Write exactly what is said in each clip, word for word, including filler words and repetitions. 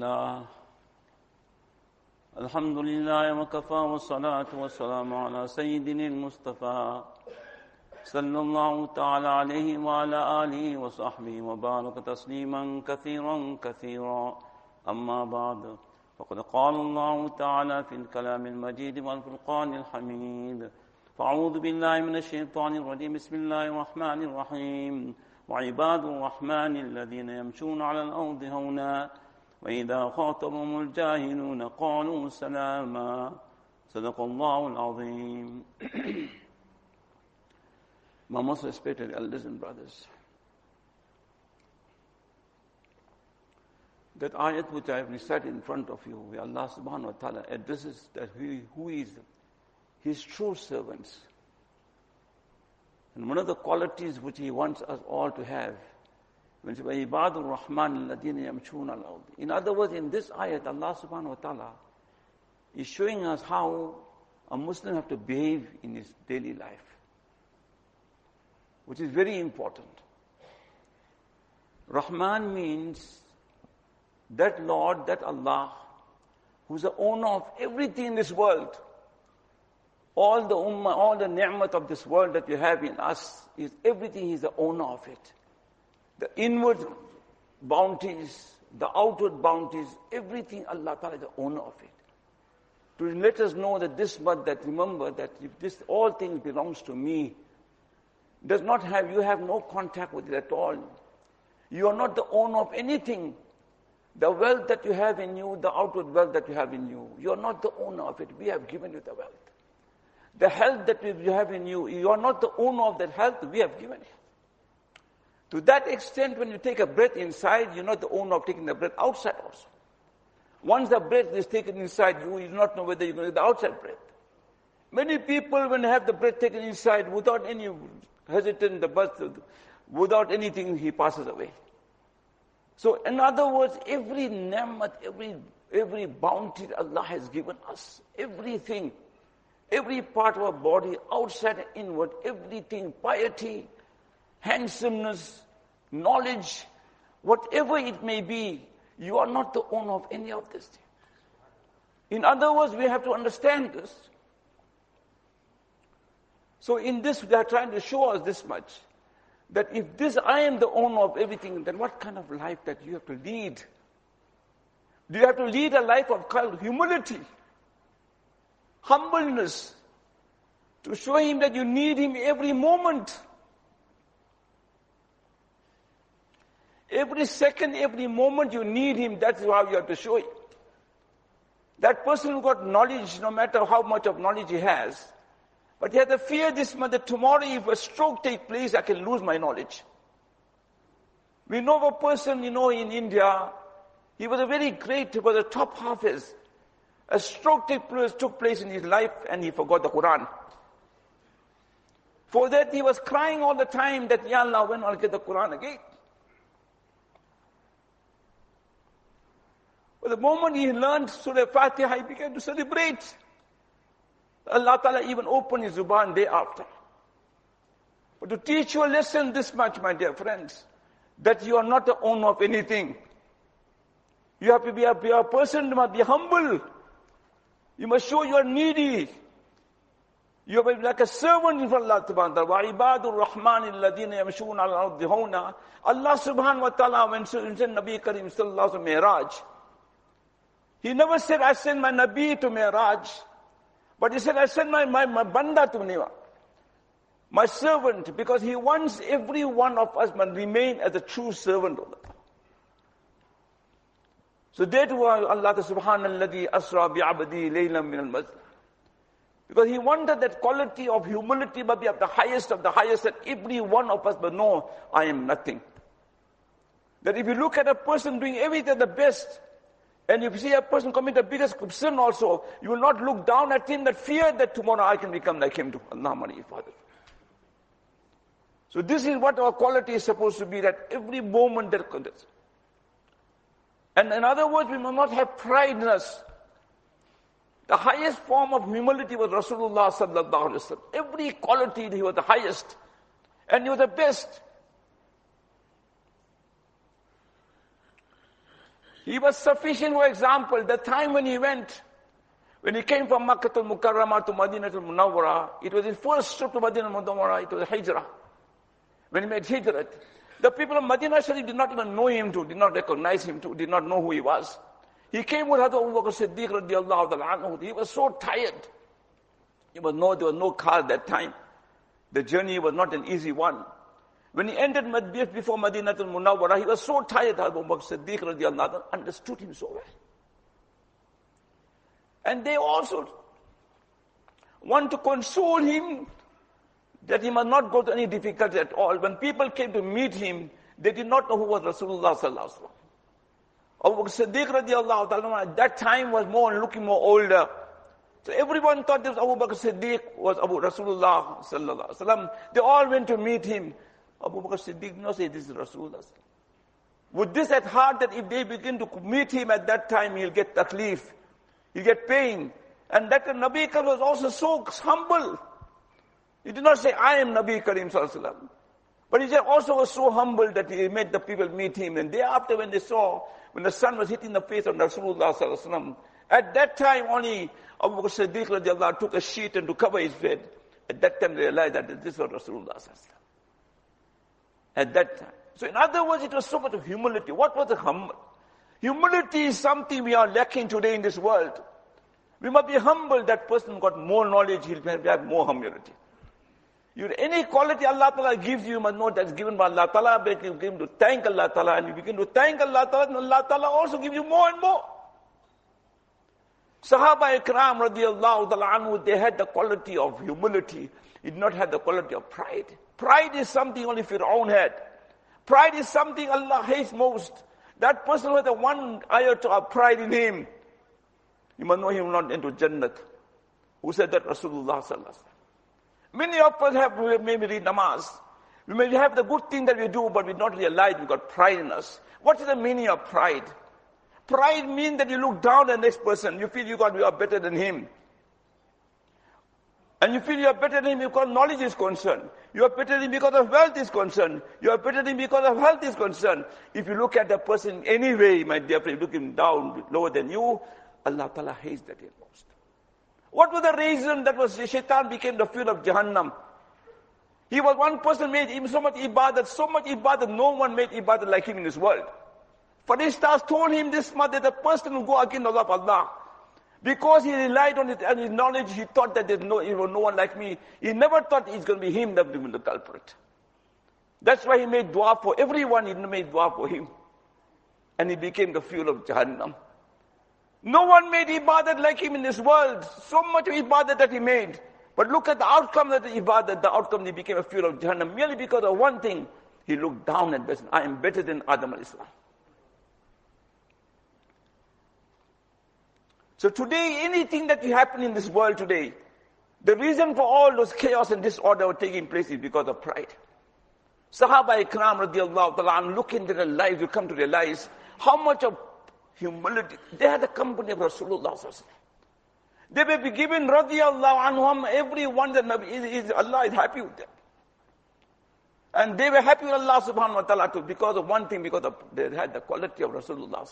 لله الحمد لله وكفى والصلاة والسلام على سيدنا المصطفى صلى الله تعالى عليه وعلى آله وصحبه وبارك تسليما كثيرا كثيرا أما بعد فقد قال الله تعالى في الكلام المجيد والفرقان الحميد فأعوذ بالله من الشيطان الرجيم بسم الله الرحمن الرحيم وعباد الرحمن الذين يمشون على الأرض هونا وإذا خاطبهم الجاهلون قالوا سلاما صدق الله العظيم. My most respected elders and brothers, that ayat which I have recited in front of you, where Allah subhanahu wa ta'ala addresses that he, who is His true servants. And one of the qualities which He wants us all to have, when He says, Ibadur Rahman alladhina yamshuna al-ard. In other words, in this ayat, Allah subhanahu wa ta'ala is showing us how a Muslim have to behave in his daily life, which is very important. Rahman means that Lord, that Allah, who's the owner of everything in this world. All the ummah, all the ni'mat of this world that you have in us, is everything, He's the owner of it. The inward bounties, the outward bounties, everything Allah Ta'ala is the owner of it. To let us know that this much, that remember that if this, all things belongs to me, does not have, you have no contact with it at all. You are not the owner of anything. The wealth that you have in you, the outward wealth that you have in you, you are not the owner of it. We have given you the wealth. The health that you have in you, you are not the owner of that health, we have given it. To that extent, when you take a breath inside, you're not the owner of taking the breath outside also. Once the breath is taken inside you, you do not know whether you're going to get the outside breath. Many people, when they have the breath taken inside, without any hesitant, the breath, without anything, he passes away. So, in other words, every ni'mat, every, every bounty Allah has given us, everything, every part of our body, outside and inward, everything, piety, handsomeness, knowledge, whatever it may be, you are not the owner of any of this thing. In other words, we have to understand this. So in this, they are trying to show us this much, that if this, I am the owner of everything, then what kind of life that you have to lead? Do you have to lead a life of humility, humbleness, to show Him that you need Him every moment? Every second, every moment you need Him, that's how you have to show Him. That person who got knowledge, no matter how much of knowledge he has, but he has the fear this month that tomorrow if a stroke takes place, I can lose my knowledge. We know of a person, you know, in India, he was a very great, he was a top hafiz. A stroke took place, took place in his life and he forgot the Quran. For that he was crying all the time that, Ya Allah, when I'll get the Quran again? But the moment he learned Surah Fatiha, he began to celebrate. Allah Ta'ala even opened his zuban day after. But to teach you a lesson this much, my dear friends, that you are not the owner of anything. You have to be a, be a person, you must be humble. You must show you are needy. You are like a servant in front of Allah subhanahu wa ta'ala. وَعِبَادُ الرَّحْمَنِ الَّذِينَ يَمْشُونَ عَلَى الْأَرْضِ هَوْنًا. Allah subhanahu wa ta'ala, when sent Nabi Karim sallallahu alayhi wa sallam Mi'raj, He never said, I send my Nabi to Mi'raj. But He said, I send my, my, my banda to Mi'raj. My servant, because He wants every one of us must remain as a true servant of Allah. So that was Allah subhanalladhi asra bi'abdi laylan min al-masjid. Because He wanted that quality of humility but be of the highest of the highest, that every one of us but know, I am nothing. That if you look at a person doing everything the best, and if you see a person commit the biggest sin also, you will not look down at him, that fear that tomorrow I can become like him too. Allahumma Father. So this is what our quality is supposed to be, that every moment that counts. And in other words, we must not have pride in us. The highest form of humility was Rasulullah sallallahu alaihi wasallam. Every quality, he was the highest. And he was the best. He was sufficient for example. The time when he went, when he came from Makkah to Mukarramah to Madinah to Munawwara, it was his first trip to Madinah Munawwara, it was a hijrah. When he made hijrah, the people of Madinah Sharif did not even know him to, did not recognize him to, did not know who he was. He came with Hazrat Abu Bakr Siddiq radiallahu anhu. He was so tired. There was no, there was no car at that time. The journey was not an easy one. When he entered Madinah before Madinah al-Munawwara, he was so tired. Hazrat Abu Bakr Siddiq radiallahu anhu understood him so well. And they also want to console him that he must not go to any difficulty at all. When people came to meet him, they did not know who was Rasulullah sallallahu alaihi wasallam. Abu Bakr Siddiq radiallahu anhu at that time was more looking more older. So everyone thought this Abu Bakr Siddiq was Abu Rasulullah sallallahu alaihi wasallam. They all went to meet him. Abu Bakr Siddiq did not say this is Rasulullah. With this at heart that if they begin to meet him at that time, he'll get taklif, he'll get pain. And that Nabi Karim was also so humble. He did not say, I am Nabi Karim sallallahu alaihi wasallam. But he also was so humble that he made the people meet him. And thereafter when they saw, when the sun was hitting the face of Rasulullah sallallahu alaihi wasallam, at that time only Abu Bakr Siddiq radiallahu anhu took a sheet and to cover his head. At that time they realized that this was Rasulullah sallallahu alaihi wasallam. At that time. So in other words, it was so much of humility. What was the humble? Humility is something we are lacking today in this world. We must be humble. That person got more knowledge, he'll have more humility. You, any quality Allah Ta'ala gives you, you must know that's given by Allah Ta'ala, but you begin to thank Allah Ta'ala, and you begin to thank Allah Ta'ala, and Allah Ta'ala also gives you more and more. Sahaba Ikram radiallahu ta'ala anhu, they had the quality of humility. They did not have the quality of pride. Pride is something only Fir'aun had. Pride is something Allah hates most. That person with the one iota of pride in him, you must know he will not enter Jannat. Who said that? Rasulullah sallallahu alaihi wasallam. Many of us have maybe read namaz. We may have the good thing that we do, but we not realize we've got pride in us. What is the meaning of pride? Pride means that you look down on the next person. You feel you got you are better than him. And you feel you are better than him because knowledge is concerned. You are better than him because of wealth is concerned. You are better than him because of health is concerned. If you look at the person anyway, my dear friend, look him down, lower than you, Allah Ta'ala hates that most. What was the reason that was Shaitan became the fuel of Jahannam? He was one person made him so much ibadat, so much ibadat, no one made ibadat like him in this world. Farishtas told him this much, that the person will go against the law of Allah. Because he relied on it and his knowledge, he thought that there's no, there was no one like me. He never thought it's going to be him that will be the culprit. That's why he made dua for everyone, he made dua for him. And he became the fuel of Jahannam. No one made ibadat like him in this world. So much of ibadat that he made. But look at the outcome of the ibadat, the outcome he became a fuel of Jahannam. Merely because of one thing, he looked down at this. I am better than Adam al-Islam. So today, anything that will happen in this world today, the reason for all those chaos and disorder taking place is because of pride. Sahaba Ikram radiallahu ta'ala, look into their lives, you come to realize how much of humility. They had the company of Rasulullah. They will be given radiallahu anhum, everyone that is, is, Allah is happy with them. And they were happy with Allah subhanahu wa ta'ala too, because of one thing, because of, they had the quality of Rasulullah.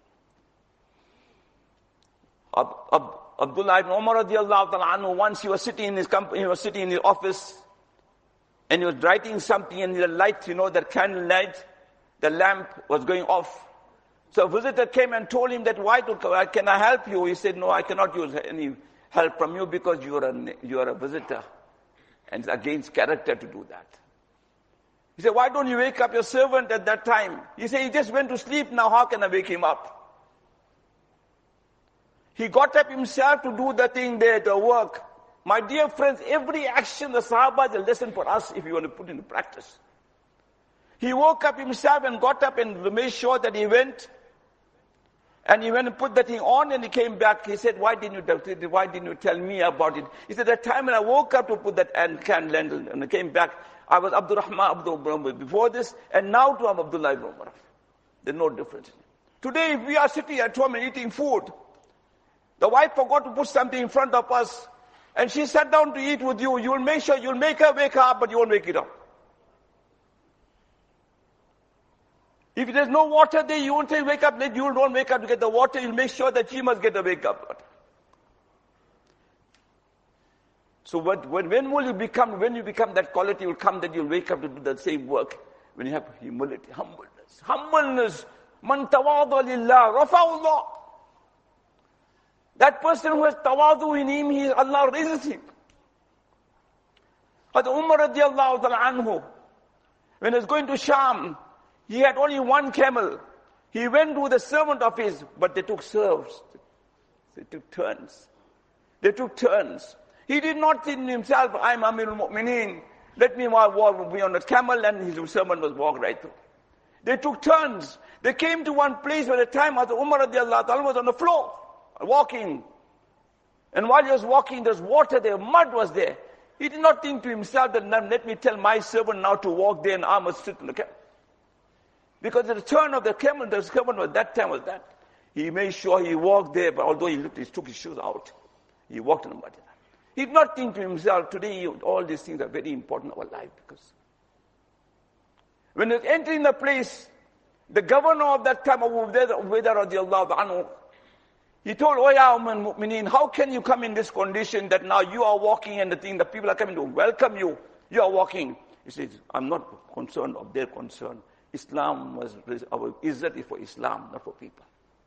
Ab, Ab, Abdullah ibn Umar radiallahu ta'ala anhu, once he was sitting in his company, he was sitting in his office, and he was writing something, and the light, you know, the candle light, the lamp was going off. So a visitor came and told him that, why to, can I help you? He said, no, I cannot use any help from you because you are a, you are a visitor. And it's against character to do that. He said, why don't you wake up your servant at that time? He said, he just went to sleep, now how can I wake him up? He got up himself to do the thing there, the work. My dear friends, every action, the Sahaba is a lesson for us if you want to put into practice. He woke up himself and got up and made sure that he went. And he went and put that thing on and he came back. He said, why didn't you, why didn't you tell me about it? He said, that time when I woke up to put that candle and I came back, I was Abdurrahman Abdul before this, and now to I'm Abdullah ibn Umar. There's no difference. Today, if we are sitting at home and eating food, the wife forgot to put something in front of us, and she sat down to eat with you, you'll make sure, you'll make her wake up, but you won't wake it up. If there's no water there, you won't say wake up late, you don't wake up to get the water, you'll make sure that she must get the wake up. So what, when, when will you become, when you become that quality will come that you'll wake up to do the same work? When you have humility, humbleness. Humbleness. Man tawadu lillah, rafa'ullah. That person who has tawadu in him, he, Allah raises him. But Umar radiallahu ta'ala anhu, when he was going to Sham, he had only one camel. He went with a servant of his, but they took serves. They took turns. They took turns. He did not think to himself, I'm Amirul Mu'mineen. Let me walk, be on a camel, and his servant was walked right through. They took turns. They came to one place where the time Hazrat Umar radiallahu ta'ala was on the floor, walking. And while he was walking, there was water there, mud was there. He did not think to himself that, let me tell my servant now to walk there and I must sit on the camel. Because the turn of the camel, the servant was that time was that. He made sure he walked there, but although he looked, he took his shoes out. He walked on the mud. He did not think to himself, today all these things are very important in our life. Because when he was entering the place, the governor of that time, Abu Ubaidah radiallahu anhu, he told, O ya Ummul Mu'mineen, how can you come in this condition that now you are walking and the thing, the people are coming to welcome you, you are walking. He says, I'm not concerned of their concern. Islam was, our izzat is for Islam, not for people.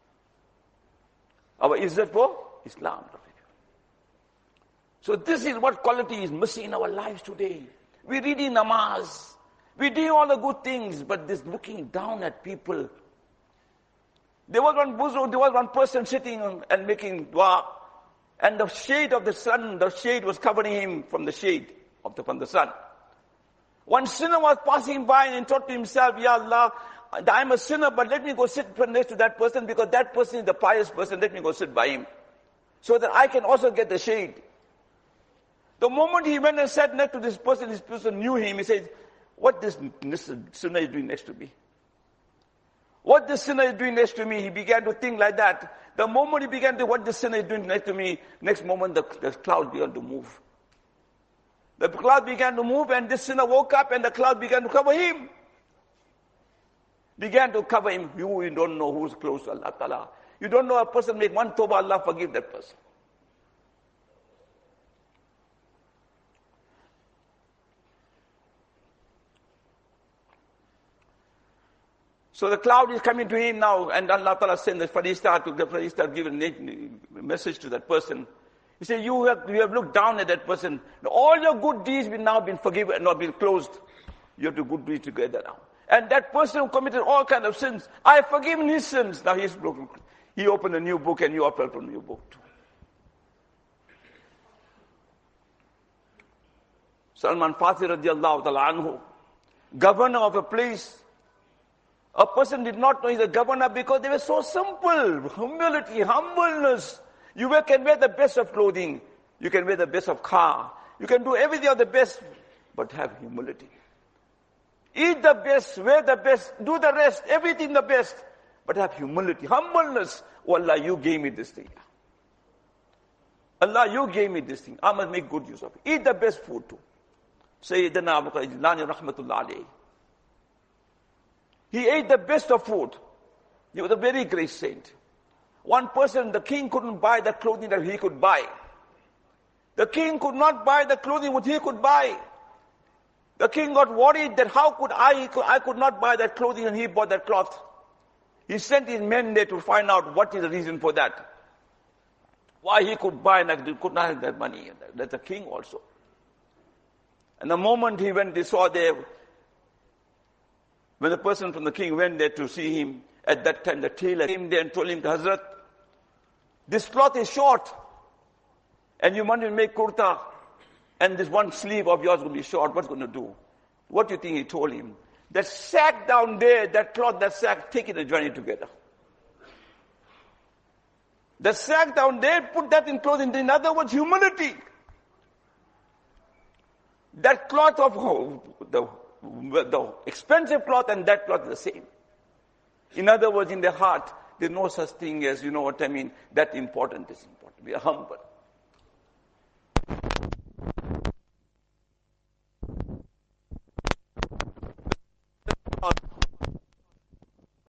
Our izzat for Islam, not for people. So this is what quality is missing in our lives today. We're reading namaz. We're doing all the good things, but this looking down at people. There was one buzu, there was one person sitting and making dua, and the shade of the sun, the shade was covering him from the shade of the, from the sun. One sinner was passing by and thought to himself, Ya Allah, I'm a sinner, but let me go sit next to that person because that person is the pious person, let me go sit by him. So that I can also get the shade. The moment he went and sat next to this person, this person knew him, he said, what this, this sinner is doing next to me? What this sinner is doing next to me? He began to think like that. The moment he began to, what this sinner is doing next to me, next moment the, the cloud began to move. The cloud began to move and this sinner woke up and the cloud began to cover him. Began to cover him. You, you don't know who's close to Allah Ta'ala. You don't know a person make one tawbah, Allah forgive that person. So the cloud is coming to him now, and Allah Ta'ala sent the Farishta to the Farishta give a message to that person. He said, you have, you have looked down at that person. All your good deeds will now been forgiven and not been closed. You have to good deeds together now. And that person who committed all kinds of sins, I have forgiven his sins. Now he's broken. He opened a new book and you opened a new book too. Salman Farsi radiallahu ta'ala anhu, governor of a place. A person did not know he's a governor because they were so simple. Humility, humbleness. You can wear the best of clothing. You can wear the best of car. You can do everything of the best, but have humility. Eat the best, wear the best, do the rest, everything the best, but have humility, humbleness. Oh Allah, you gave me this thing. Allah, you gave me this thing. I must make good use of it. Eat the best food too. Sayyidina Abu Bakr Jilani rahmatullah alayhi. He ate the best of food. He was a very great saint. One person, the king couldn't buy the clothing that he could buy. The king could not buy the clothing which he could buy. The king got worried that how could I, I could not buy that clothing and he bought that cloth. He sent his men there to find out what is the reason for that. Why he could buy and he could not have that money. That's the king also. And the moment he went, they saw there, when the person from the king went there to see him, at that time the tailor came there and told him, Hazrat, this cloth is short, and you want to make kurta, and this one sleeve of yours will be short, what's going to do? What do you think he told him? That sack down there, that cloth, that sack, take it and join it together. The sack down there, put that in clothing. In other words, humility. That cloth of oh, the, the expensive cloth and that cloth is the same. In other words, in their heart, there's no such thing as, you know what I mean, that important is important. We are humble.